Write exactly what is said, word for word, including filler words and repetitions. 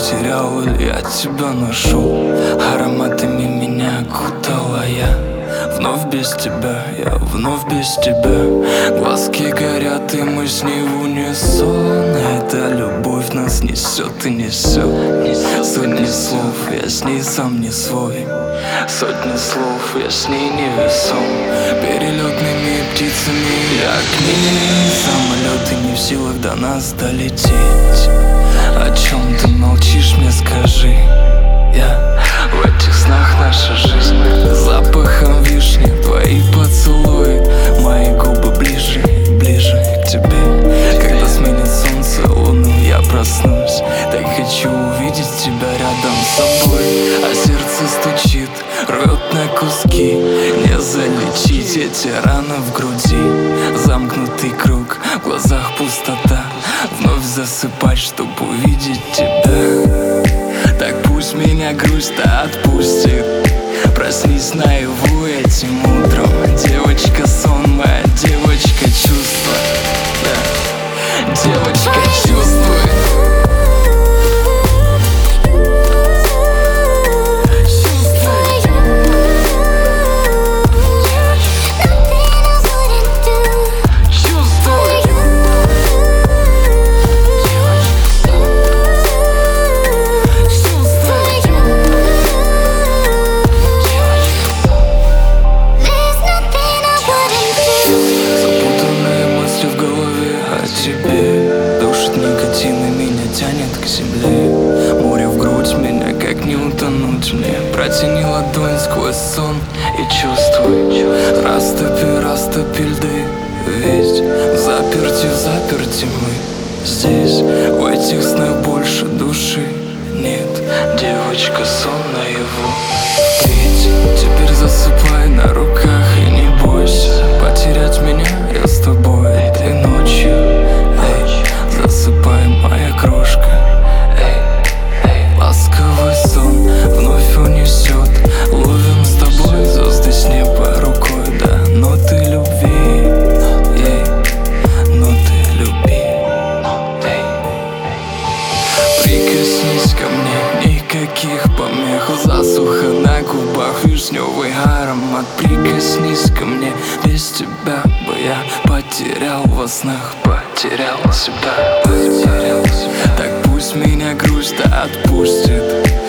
потерял или я тебя нашел. Ароматами меня окутала я. Вновь без тебя, я вновь без тебя. Глазки горят, и мы с ней в унисон. Эта любовь нас несет и несет. Сотни слов, я с ней сам не свой. Сотни слов, я с ней невесом. Перелетными птицами я к ней. Самолеты не в силах до нас долететь. О чем ты молчишь, мне скажи. Я в этих снах наша жизнь. Запахом вишни твои поцелуи. Мои губы ближе, ближе к тебе. Когда сменит солнце луну, я проснусь. Так хочу увидеть тебя рядом с собой. А сердце стучит, рвет на куски. Не залечить эти раны в груди. Замкнутый круг, в глазах пустота. Вновь засыпать, чтоб увидеть тебя. Так пусть меня грусть-то отпустит. Проснись наяву этим утром. Девочка, сон, моя девочка, чувство. Да. Девочка, чувствует. Тебе душит никотин и меня тянет к земле. Море в грудь, меня как не утонуть мне. Протяни ладонь сквозь сон и чувствуй. Растопи, растопи льды. Ведь в заперти, в заперти мы здесь. В этих снах больше души нет. Девочка, сон наяву. Ведь теперь засыпай на руках и не бойся потерять меня, я с тобой этой ночью. Засыпай, моя крошка. Эй, эй. Ласковый сон вновь унесет. Ловим с тобой звезды с неба рукой. Да, ноты любви. Эй, ноты любви. Эй. Прикоснись ко мне, никаких помех. Засуха на губах, вишневый аромат. Прикоснись ко мне, без тебя бы я потерял во снах. Потерял себя, потерял себя. Так пусть меня грусть-то отпустит.